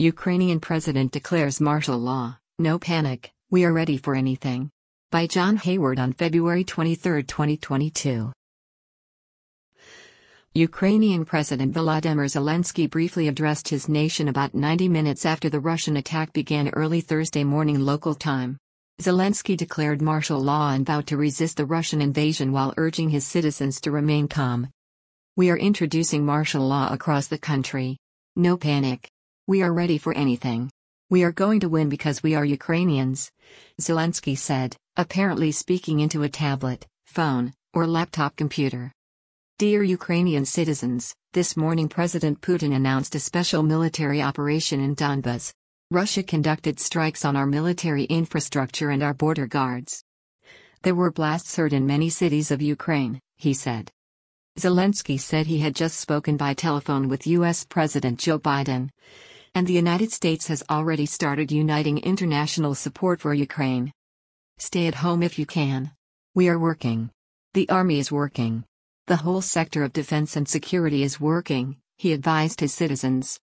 Ukrainian president declares martial law, no panic, we are ready for anything. By John Hayward on February 23, 2022. Ukrainian President Volodymyr Zelensky briefly addressed his nation about 90 minutes after the Russian attack began early Thursday morning local time. Zelensky declared martial law and vowed to resist the Russian invasion while urging his citizens to remain calm. We are introducing martial law across the country. No panic. We are ready for anything. We are going to win because we are Ukrainians, Zelensky said, apparently speaking into a tablet, phone, or laptop computer. Dear Ukrainian citizens, this morning President Putin announced a special military operation in Donbas. Russia conducted strikes on our military infrastructure and our border guards. There were blasts heard in many cities of Ukraine, he said. Zelensky said he had just spoken by telephone with U.S. President Joe Biden. And the United States has already started uniting international support for Ukraine. Stay at home if you can. We are working. The army is working. The whole sector of defense and security is working, he advised his citizens.